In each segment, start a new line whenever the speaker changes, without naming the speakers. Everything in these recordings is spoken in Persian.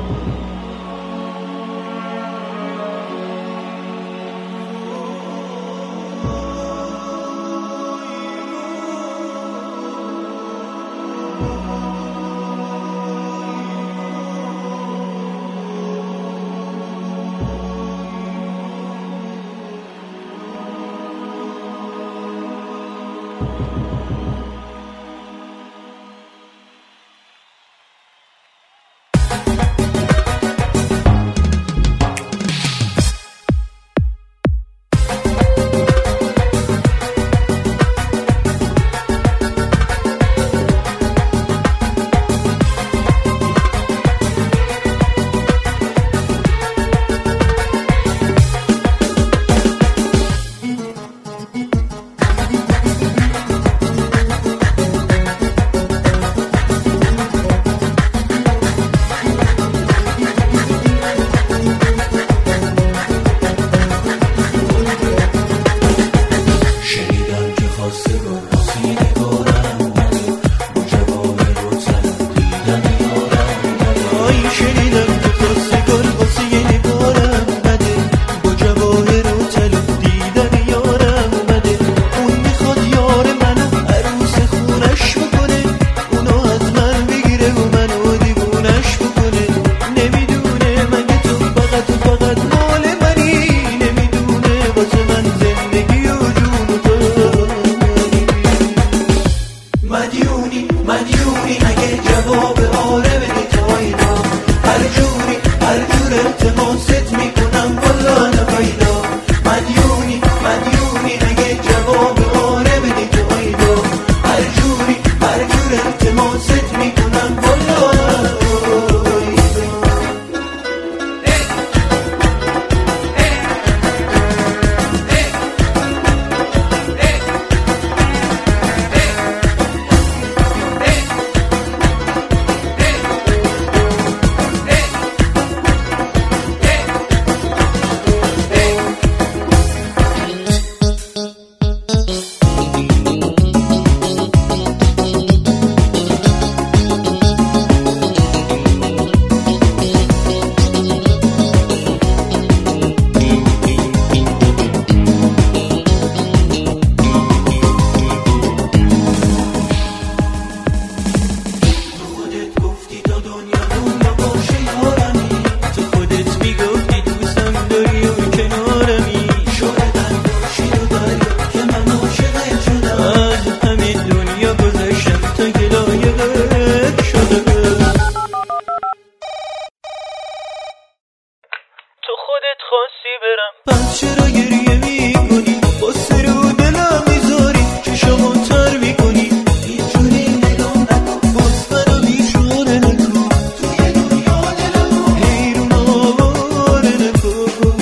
پس چرا گریه میکنی؟ قصه رو دلم میذاری، چشامو تر میکنی، اینجوری نگاه نکن، باز منو بیچاره نکن، توی دنیا دلمو حیرون آواره نکن.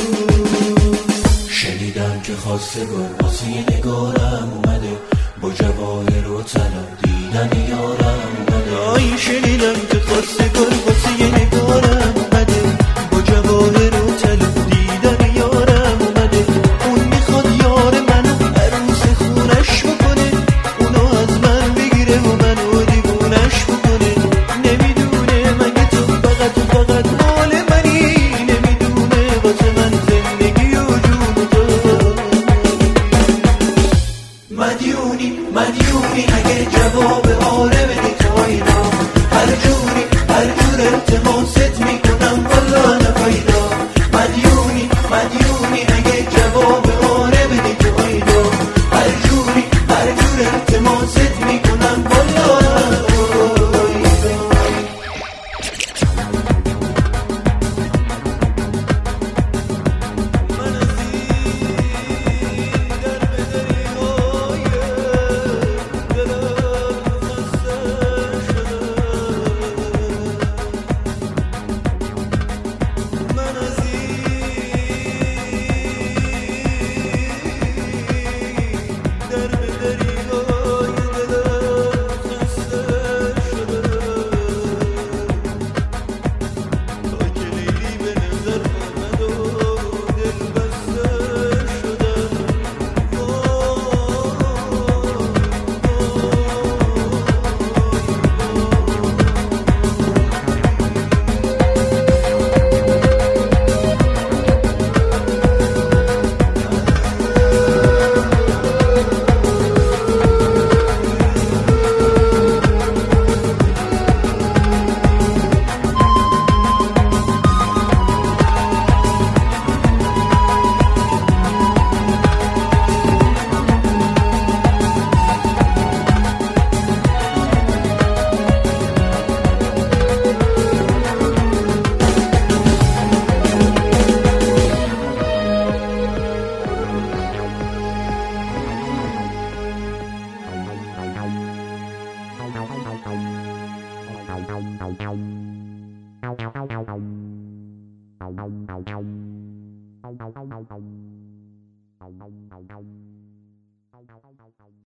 شنیدم که خواستگار واسه نگارم اومده، با جواهر و طلا دیدن یارم اومده. آی شنیدم که خواستگار واسه نگارم اومده، با جواهر و طلا دیدن یارم اومده. اون میخواد یار منو عروس خونش بکنه، اونو از من بگیره و منو دیوونش بکنه. نمیدونه مگه تو فقط مال منی، نمیدونه واسه من زندگی و جون تو. مدیونی اگه جواب آره بدی تو اینا، هر جور التماست میکنی.
Wow.